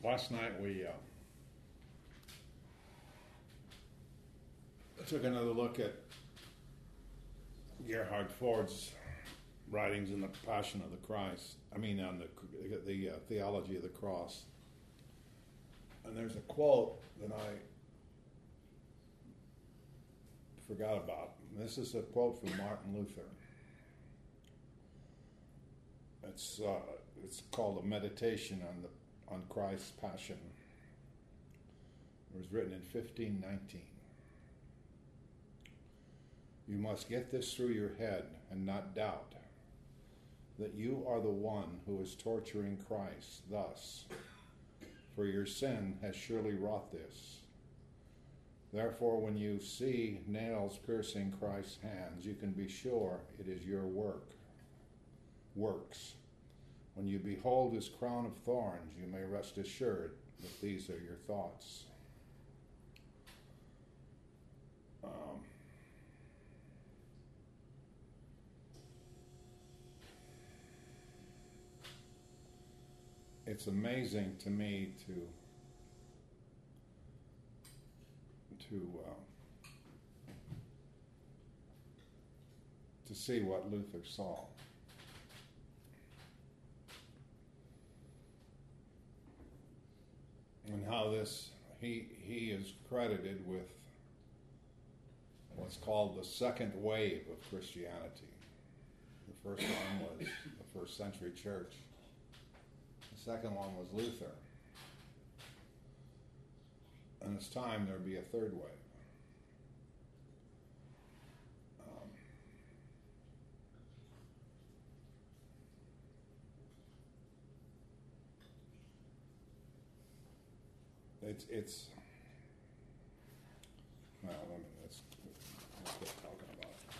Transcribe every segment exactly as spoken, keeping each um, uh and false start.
Last night we uh, took another look at Gerhard Ford's writings in the Passion of the Christ. I mean, on the the uh, theology of the cross. And there's a quote that I forgot about. This is a quote from Martin Luther. It's uh, it's called a meditation on the on Christ's Passion. It was written in fifteen nineteen. You must get this through your head and not doubt that you are the one who is torturing Christ thus, for your sin has surely wrought this. Therefore, when you see nails piercing Christ's hands, you can be sure it is your work, works. When you behold his crown of thorns, you may rest assured that these are your thoughts. Um, it's amazing to me to to uh, to see what Luther saw. And how this, he he is credited with what's called the second wave of Christianity. The first one was the first century church. The second one was Luther. And it's time there be a third wave. Um, It's, it's, well, I mean, let's, let's get talking about it.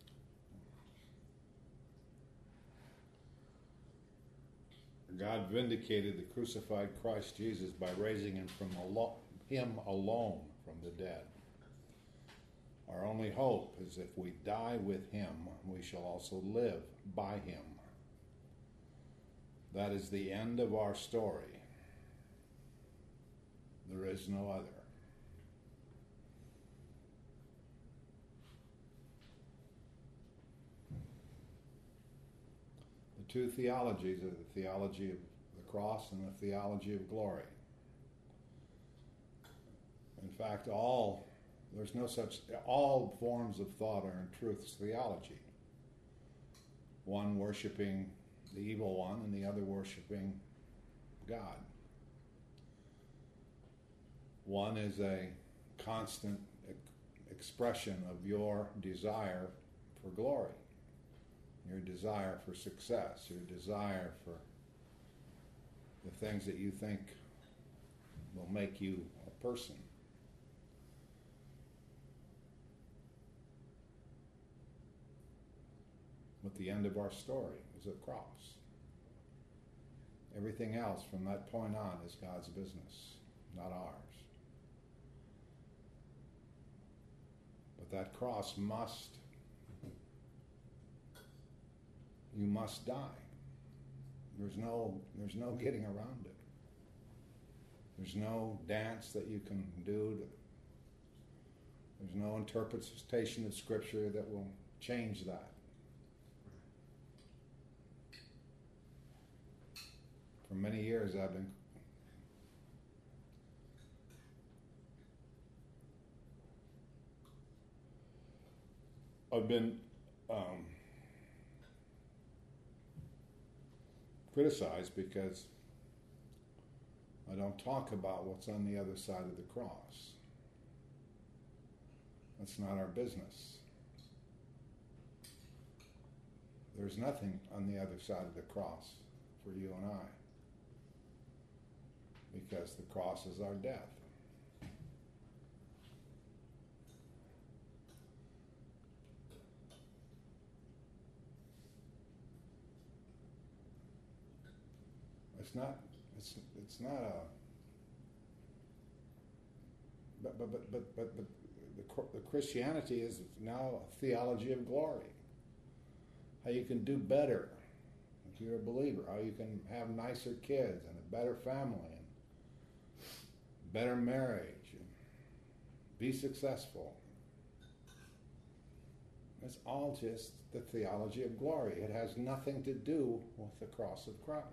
God vindicated the crucified Christ Jesus by raising him from alo- him alone from the dead. Our only hope is if we die with him, we shall also live by him. That is the end of our story. There is no other. The two theologies are the theology of the cross and the theology of glory. In fact, all there's no such all forms of thought are in truth's theology. One worshiping the evil one and the other worshiping God. One is a constant expression of your desire for glory, your desire for success, your desire for the things that you think will make you a person. But the end of our story is a cross. Everything else from that point on is God's business, not ours. But that cross must, you must die. There's no, there's no getting around it. There's no dance that you can do. To, there's no interpretation of Scripture that will change that. For many years I've been I've been um, criticized because I don't talk about what's on the other side of the cross. That's not our business. There's nothing on the other side of the cross for you and I, because the cross is our death. It's not. It's. It's not a. But but but but but, but the, the Christianity is now a theology of glory. How you can do better if you're a believer. How you can have nicer kids and a better family, and better marriage, and be successful. It's all just the theology of glory. It has nothing to do with the cross of Christ.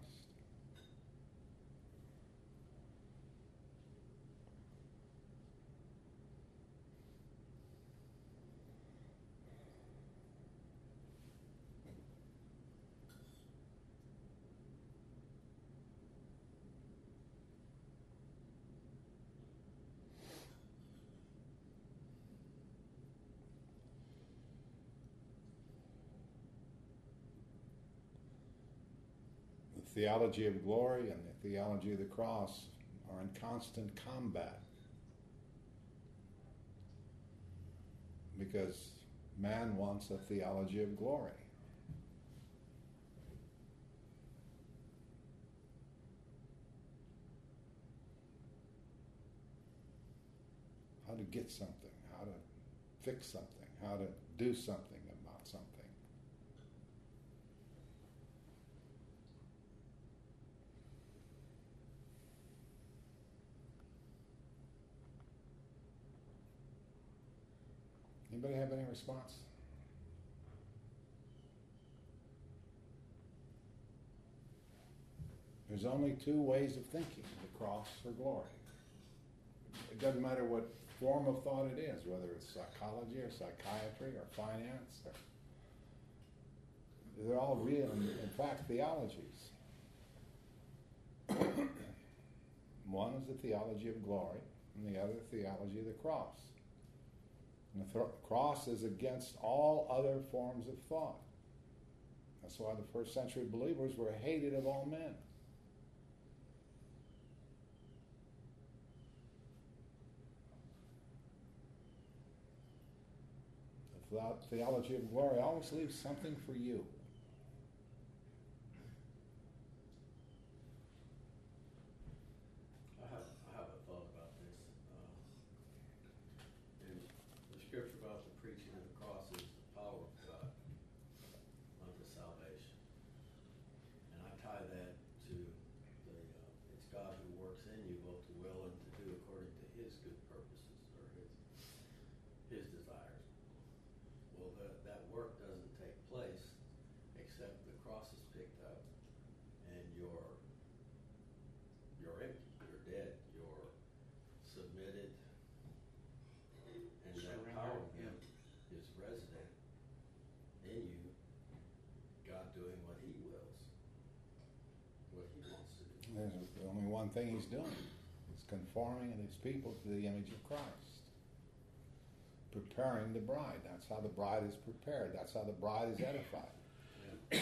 The theology of glory and the theology of the cross are in constant combat because man wants a theology of glory. How to get something, how to fix something, how to do something about something. Anybody have any response? There's only two ways of thinking, the cross or glory. It doesn't matter what form of thought it is, whether it's psychology or psychiatry or finance. Or, they're all real, in, in fact, theologies. One is the theology of glory, and the other theology of the cross. And the th- cross is against all other forms of thought. That's why the first century believers were hated of all men. The theology of glory always leaves something for you. I have, I have a thought about this. Uh, in the scripture about the preaching of the cross is the power of God unto salvation. And I tie that to the, uh, it's God who works in you both to will and to do according to his good purposes or his, his desires. Well, that, that work doesn't take place except the cross is picked up and you're, you're empty, you're dead, you're submitted, and that power then is resident in you, God doing what he wills, what he wants to do. There's only one thing he's doing. He's conforming his people to the image of Christ. Preparing the bride. That's how the bride is prepared. That's how the bride is edified. Yeah.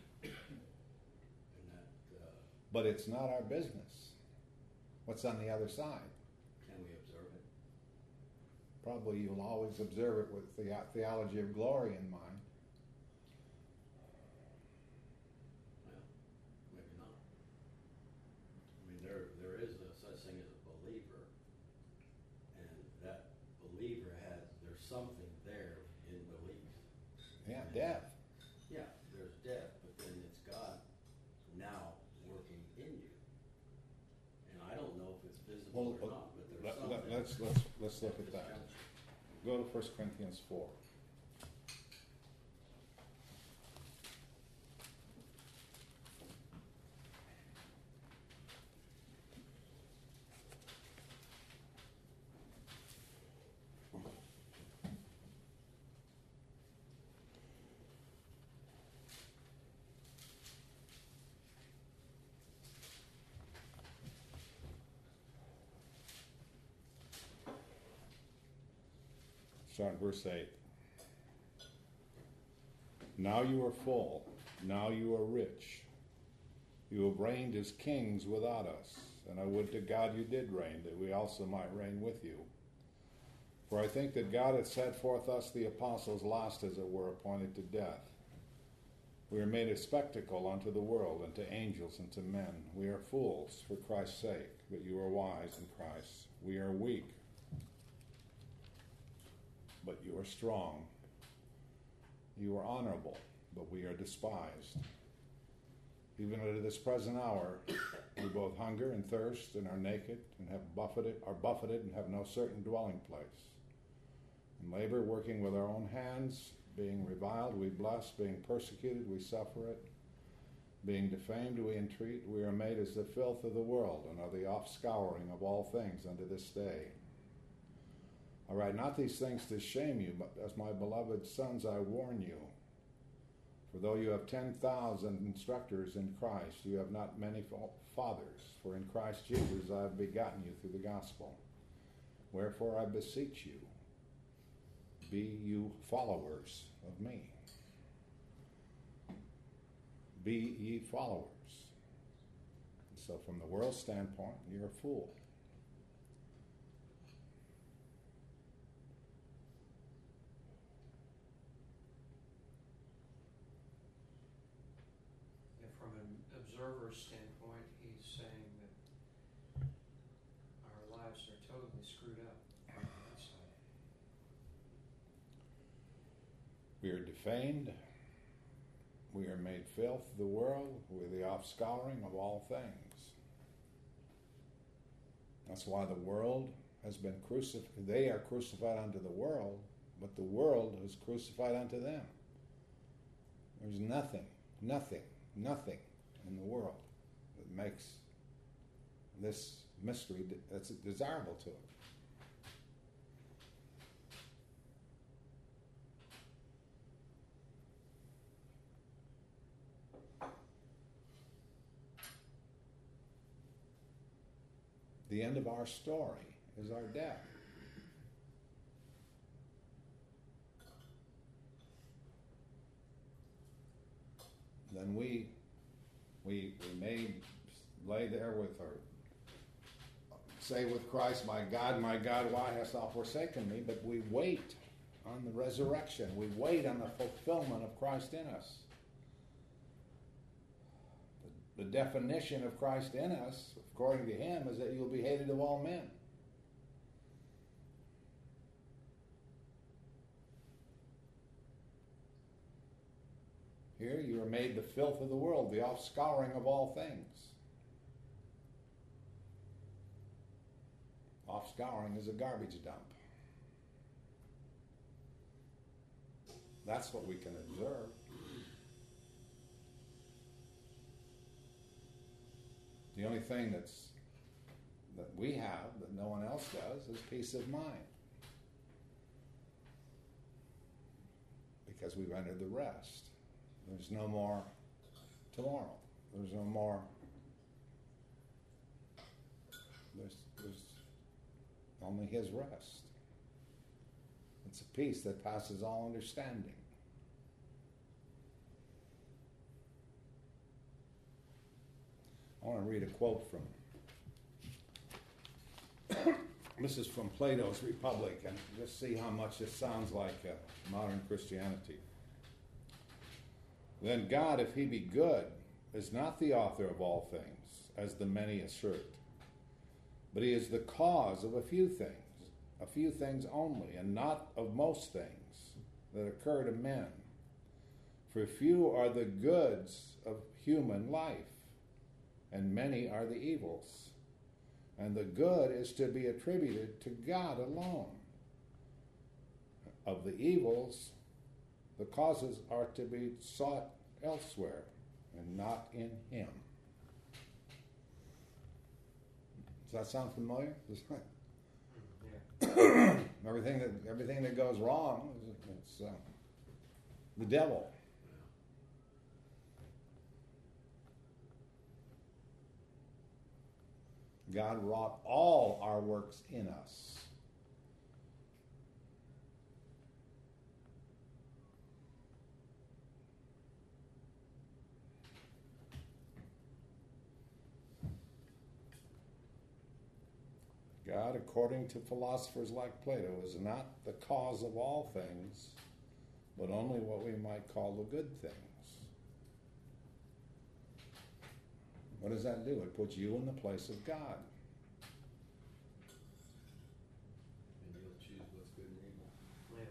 And that, uh, But it's not our business. What's on the other side? can we observe it? Probably you'll always observe it with the theology of glory in mind. Well, maybe not. I mean, there there is a such thing as a believer, and that believer has there's something there in belief. Yeah, death. Yeah, there's death, but then it's God now working in you. And I don't know if it's visible Well, or not, but there's let, something. let, let's let's let's look at It's that. juncture. Go to First Corinthians four. Start at verse eight. Now you are full, now you are rich. You have reigned as kings without us, and I would to God you did reign, that we also might reign with you. For I think that God hath set forth us the apostles last, as it were, appointed to death. We are made a spectacle unto the world, and to angels, and to men. We are fools for Christ's sake, but you are wise in Christ. We are weak, but you are strong. You are honorable, but we are despised. Even unto this present hour, We both hunger and thirst and are naked and have buffeted, are buffeted and have no certain dwelling place. In labor, working with our own hands, being reviled, we bless, being persecuted, we suffer it. Being defamed, we entreat. We are made as the filth of the world and are the offscouring of all things unto this day. I write not these things to shame you, but as my beloved sons I warn you. For though you have ten thousand instructors in Christ, you have not many fathers. For in Christ Jesus I have begotten you through the gospel. Wherefore I beseech you, be you followers of me. Be ye followers. So from the world's standpoint, you're a fool. From an observer's standpoint, he's saying that our lives are totally screwed up on the inside. We are defamed. We are made filth of the world. We're the offscouring of all things. That's why the world has been crucified. They are crucified unto the world, but the world is crucified unto them. There's nothing, nothing, nothing in the world that makes this mystery that's desirable to it. The end of our story is our death. Then we, we, we may lay there with our, say with Christ, my God, my God, why hast thou forsaken me? But we wait on the resurrection. We wait on the fulfillment of Christ in us. The, the definition of Christ in us, according to him, is that you'll be hated of all men. Here you are made the filth of the world, the offscouring of all things. Offscouring is a garbage dump. That's what we can observe. The only thing that's that we have that no one else does is peace of mind. Because we've entered the rest. There's no more tomorrow. There's no more. There's, there's only his rest. It's a peace that passes all understanding. I want to read a quote from, this is from Plato's Republic, and just see how much this sounds like uh, modern Christianity. Then God, if he be good, is not the author of all things, as the many assert, but he is the cause of a few things, a few things only, and not of most things that occur to men. For few are the goods of human life, and many are the evils. And the good is to be attributed to God alone. Of the evils, the causes are to be sought elsewhere and not in him. Does that sound familiar? Yeah. everything that everything that goes wrong, it's uh, the devil. God wrought all our works in us. God, according to philosophers like Plato, is not the cause of all things, but only what we might call the good things. What does that do? It puts you in the place of God. And you'll choose what's good and evil. Yeah.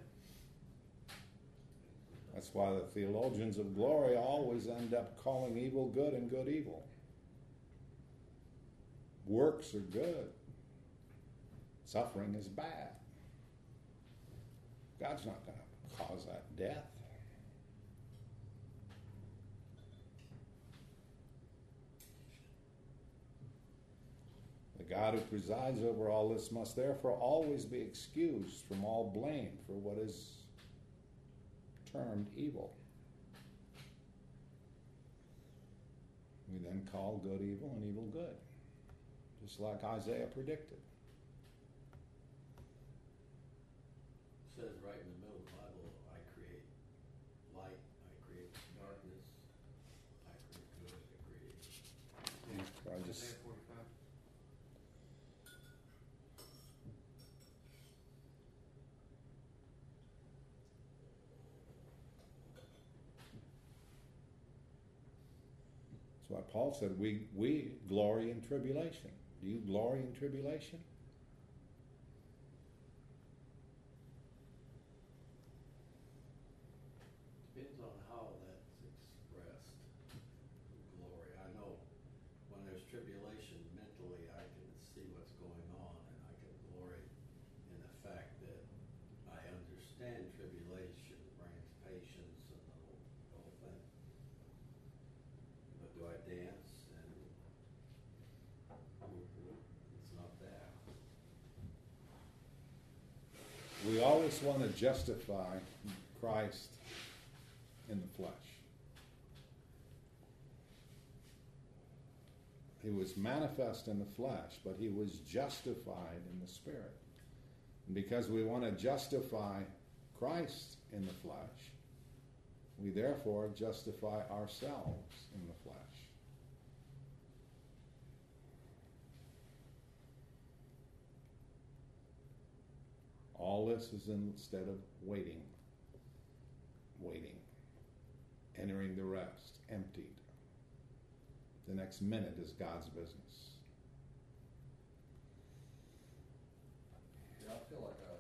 That's why the theologians of glory always end up calling evil good and good evil. Works are good. Suffering is bad. God's not going to cause that death. The God who presides over all this must therefore always be excused from all blame for what is termed evil. We then call good evil and evil good, just like Isaiah predicted. It says right in the middle of the Bible, I create light, I create darkness, I create good, I create evil. I just, Isaiah forty-five. that's why Paul said we, we glory in tribulation. Do you glory in tribulation? Depends on how that's expressed. Glory. I know when there's tribulation mentally, I can see what's going on, and I can glory in the fact that I understand tribulation brings patience and the whole, the whole thing. But do I dance and it's not that. We always want to justify Christ in the flesh. He was manifest in the flesh, but he was justified in the spirit. And because we want to justify Christ in the flesh, we therefore justify ourselves in the flesh. All this is instead of waiting, waiting, entering the rest, emptied. The next minute is God's business. Yeah, I feel like I,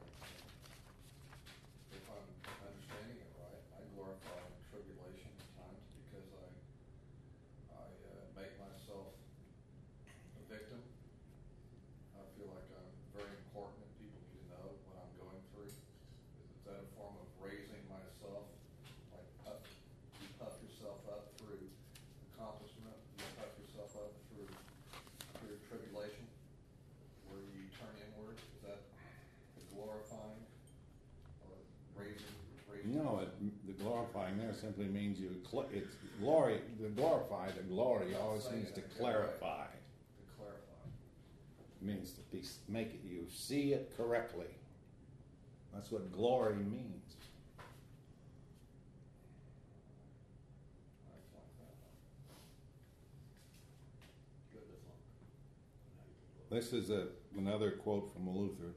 if I'm understanding it right, I glorify tribulation at times because I, I uh, make myself a victim. I feel like I'm very important and people need to know what I'm going through. Is that a form of raising myself? Like puff, you puff yourself up through accomplishment, you puff yourself up through, through tribulation, where you turn inward. Is that the glorifying or raising? raising No, it, the glorifying there simply means you. Cl- it's glory. The glorify, the glory always means to clarify. To clarify. It means to be, make it. You see it correctly. That's what glory means. I like that. Good as long. This is a, another quote from Luther.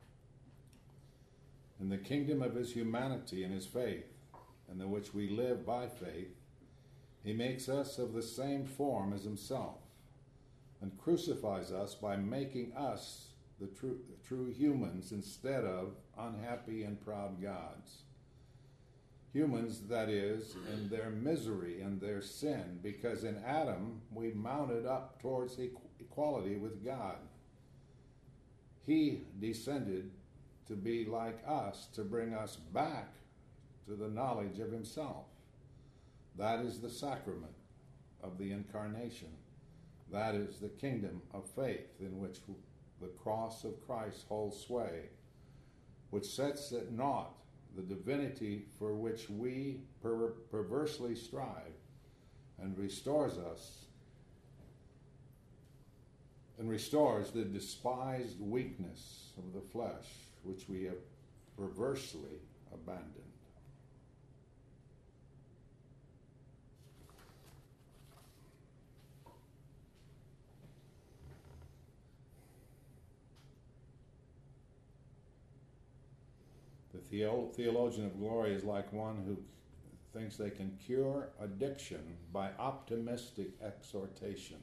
In the kingdom of his humanity and his faith, in the which we live by faith, he makes us of the same form as himself, and crucifies us by making us the true, the true humans instead of unhappy and proud gods. Humans, that is, in their misery and their sin, because in Adam we mounted up towards equality with God. He descended to be like us, to bring us back to the knowledge of himself. That is the sacrament of the incarnation. That is the kingdom of faith in which the cross of Christ holds sway, which sets at naught the divinity for which we per- perversely strive, and restores us and restores the despised weakness of the flesh, which we have perversely abandoned. The theo- theologian of glory is like one who thinks they can cure addiction by optimistic exhortation.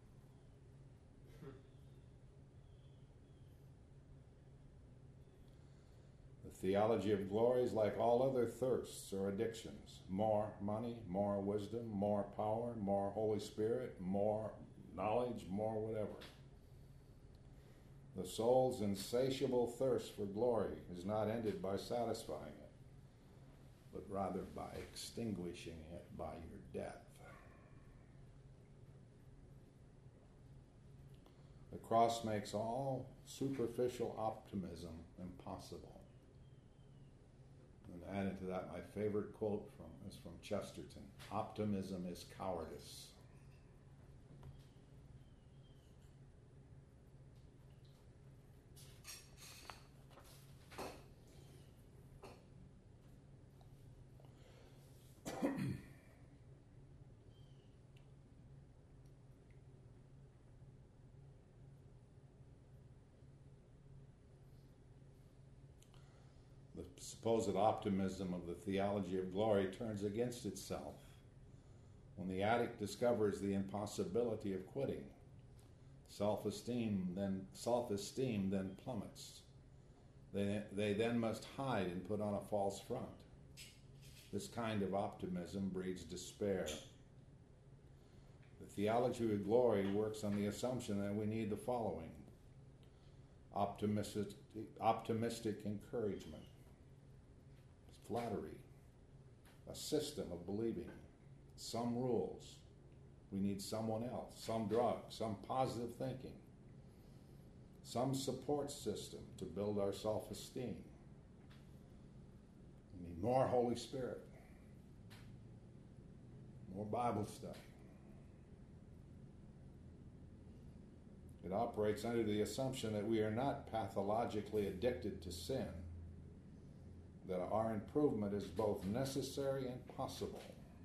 The theology of glory is like all other thirsts or addictions. More money, more wisdom, more power, more Holy Spirit, more knowledge, more whatever. The soul's insatiable thirst for glory is not ended by satisfying it, but rather by extinguishing it by your death. The cross makes all superficial optimism impossible. And added to that, my favorite quote from is from Chesterton: "Optimism is cowardice." The supposed optimism of the theology of glory turns against itself when the addict discovers the impossibility of quitting. Self-esteem then self-esteem then plummets. They, they then must hide and put on a false front. This kind of optimism breeds despair. The theology of glory works on the assumption that we need the following: optimistic, optimistic encouragement, flattery, a system of believing, some rules. We need someone else, some drug, some positive thinking, some support system to build our self-esteem. We need more Holy Spirit, more Bible study. It operates under the assumption that we are not pathologically addicted to sin, that our improvement is both necessary and possible.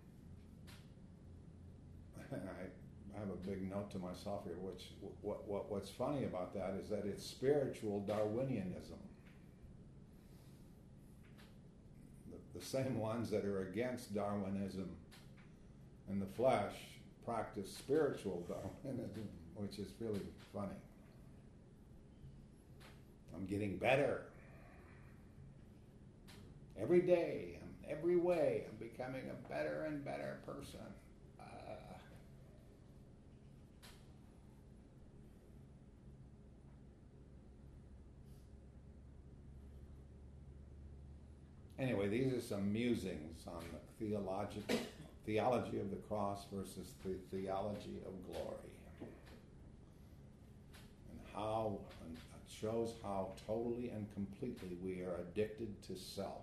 And I, I have a big note to myself here, which what, what what's funny about that is that it's spiritual Darwinianism. The, the same ones that are against Darwinism in the flesh practice spiritual Darwinism, which is really funny. I'm getting better. Every day, in every way, I'm becoming a better and better person. Uh, anyway, these are some musings on the theological theology of the cross versus the theology of glory, and how and it shows how totally and completely we are addicted to self.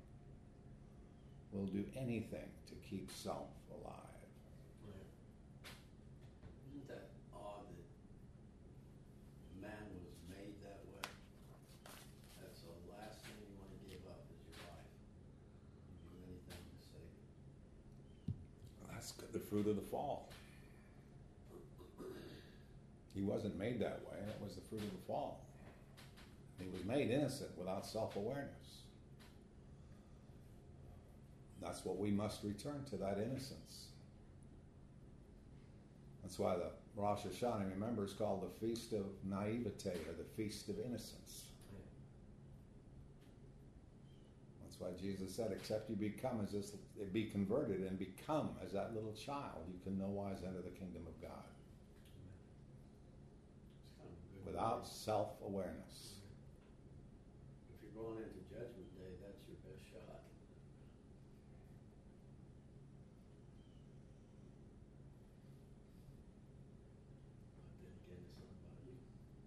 We'll do anything to keep self alive. Right. Isn't that odd that man was made that way? That's the last thing you want to give up is your life. You do anything to save it. That's the fruit of the fall. He wasn't made that way. It was the fruit of the fall. He was made innocent without self-awareness. That's what we must return to, that innocence. That's why the Rosh Hashanah, remember, is called the Feast of Naivete, or the Feast of Innocence. That's why Jesus said, except you become as this, be converted and become as that little child, you can no wise enter the kingdom of God. It's kind of a good Without advice. self-awareness. If you're going into Judgment Day, that's your best shot. But then again, it's not about you.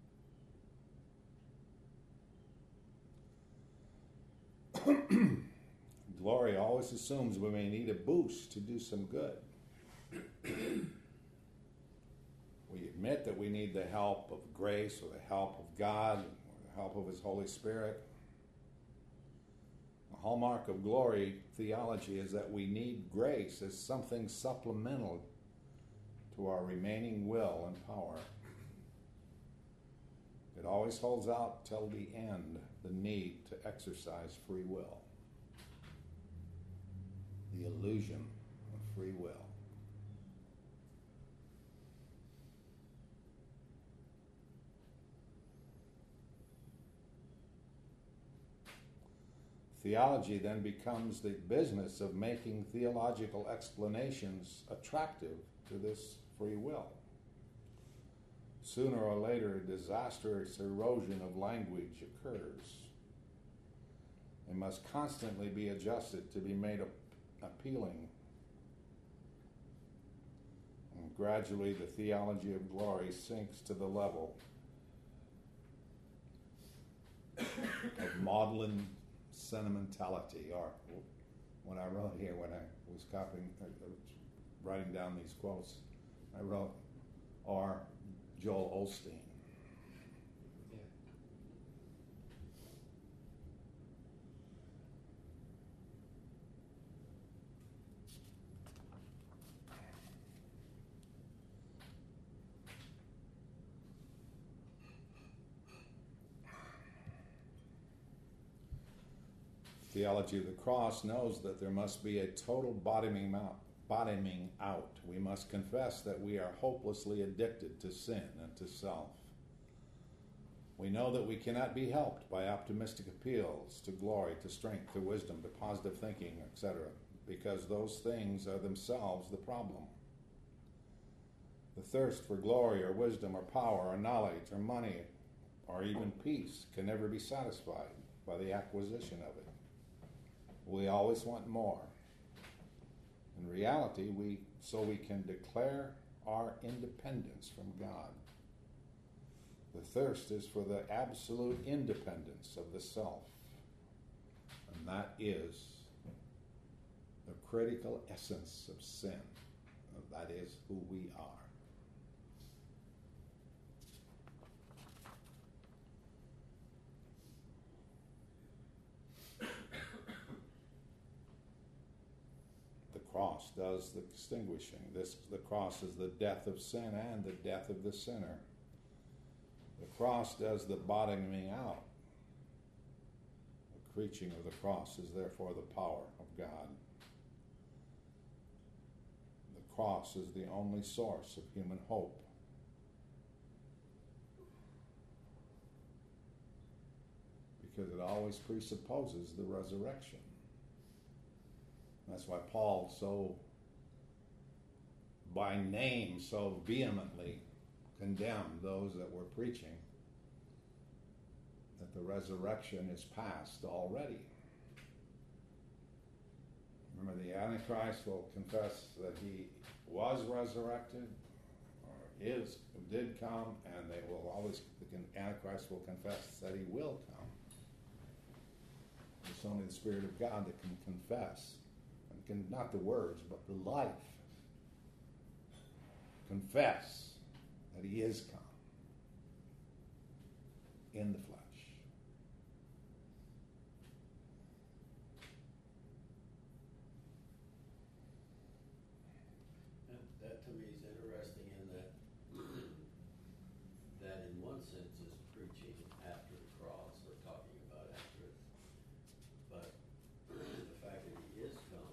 Glory always assumes we may need a boost to do some good. We admit that we need the help of grace, or the help of God, or the help of His Holy Spirit. The hallmark of glory theology is that we need grace as something supplemental to our remaining will and power. It always holds out till the end the need to exercise free will. The illusion of free will. Theology then becomes the business of making theological explanations attractive to this free will. sooner or later a disastrous erosion of language occurs. It must constantly be adjusted to be made appealing. And gradually the theology of glory sinks to the level of maudlin sentimentality, or when I wrote here, when I was copying, uh, writing down these quotes, I wrote, or Joel Osteen. Yeah. Theology of the cross knows that there must be a total bottoming out, bottoming out. We must confess that we are hopelessly addicted to sin and to self. We know that we cannot be helped by optimistic appeals to glory, to strength, to wisdom, to positive thinking, et cetera, because those things are themselves the problem. The thirst for glory or wisdom or power or knowledge or money or even peace can never be satisfied by the acquisition of it. We always want more. In reality, we so we can declare our independence from God. The thirst is for the absolute independence of the self. And that is the critical essence of sin. That is who we are. The cross does the distinguishing. This, the cross is the death of sin and the death of the sinner. The cross does the bottoming out. The preaching of the cross is therefore the power of God. The cross is the only source of human hope. Because it always presupposes the resurrection. That's why Paul so, by name, so vehemently condemned those that were preaching that the resurrection is past already. Remember, the Antichrist will confess that he was resurrected, or is, did come, and they will always, the Antichrist will confess that he will come. It's only the Spirit of God that can confess. Can, not the words, but the life. Confess that he is come in the flesh. And that to me is interesting in that that in one sense is preaching after the cross, or talking about after it. But the fact that he is come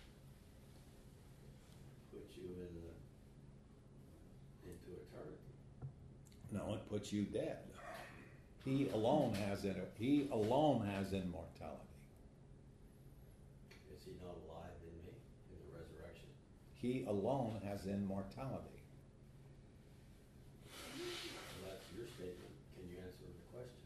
puts you in the into eternity. No, it puts you dead. He alone has in he alone has immortality. Is he not alive in me in the resurrection? He alone has immortality. Well, that's your statement. Can you answer the question?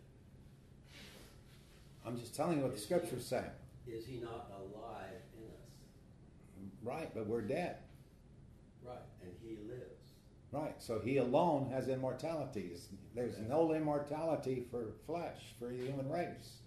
I'm just telling you what the scriptures say. Is he not alive in us? Right, but we're dead. Right, and he lives. Right, so he alone has immortality. There's no immortality for flesh, for the human race.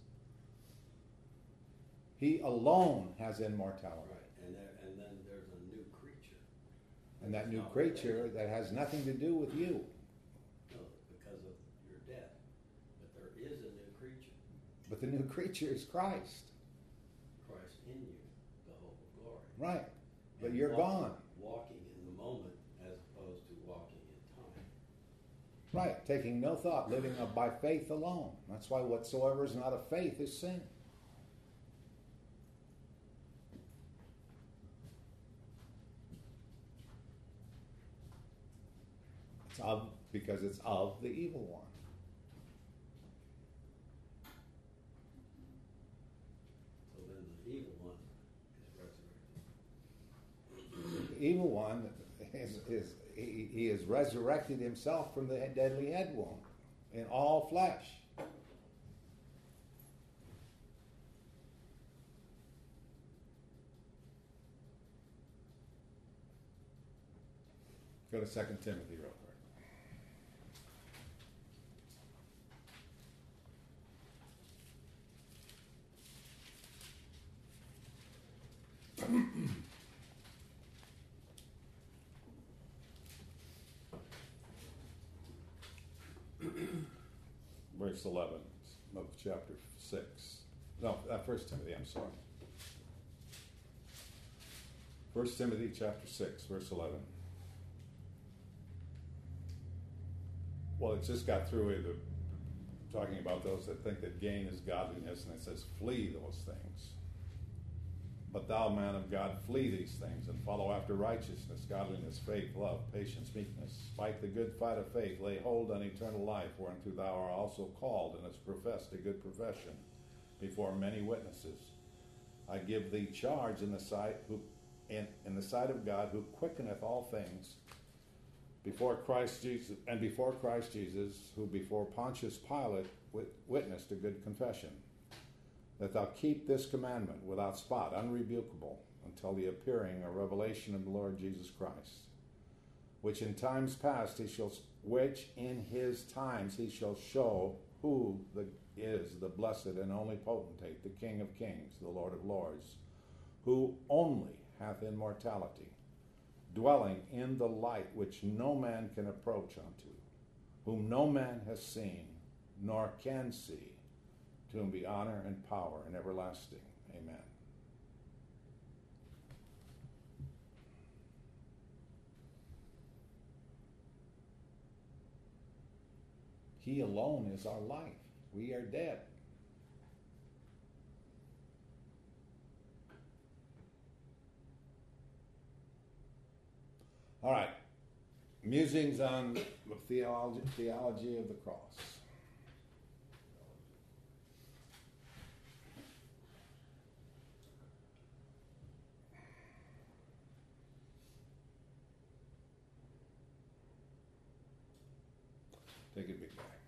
He alone has immortality. Right, and there, and then there's a new creature. And that It's new not creature related. that has nothing to do with you. No, because of your death. But there is a new creature. But the new creature is Christ. Christ in you, the hope of glory. Right, but And you're walking, gone. Walking in the moment as opposed to walking in time. Right, taking no thought, living by faith alone. That's why whatsoever is not of faith is sin. It's of, because it's of the evil one. So then the evil one is resurrected. The evil one is, is he, he has resurrected himself from the deadly head wound in all flesh. Go to Second Timothy real quick. Verse eleven of chapter six. No, uh, First Timothy, I'm sorry. First Timothy chapter six, verse eleven. Well, it's just got through with the, talking about those that think that gain is godliness, and it says, flee those things. But thou, man of God, flee these things, and follow after righteousness, godliness, faith, love, patience, meekness. Fight the good fight of faith, lay hold on eternal life, whereunto thou art also called, and hast professed a good profession before many witnesses. I give thee charge in the sight who in, in the sight of God, who quickeneth all things, before Christ Jesus, and before Christ Jesus, who before Pontius Pilate wit- witnessed a good confession, that thou keep this commandment without spot, unrebukable, until the appearing or revelation of the Lord Jesus Christ, which in times past he shall, which in his times he shall show who the, is the blessed and only potentate, the King of kings, the Lord of lords, who only hath immortality, dwelling in the light which no man can approach unto, whom no man has seen, nor can see, to whom be honor and power and everlasting. Amen. He alone is our life. We are dead. All right. Musings on the theology, theology of the cross. Take it, big guy.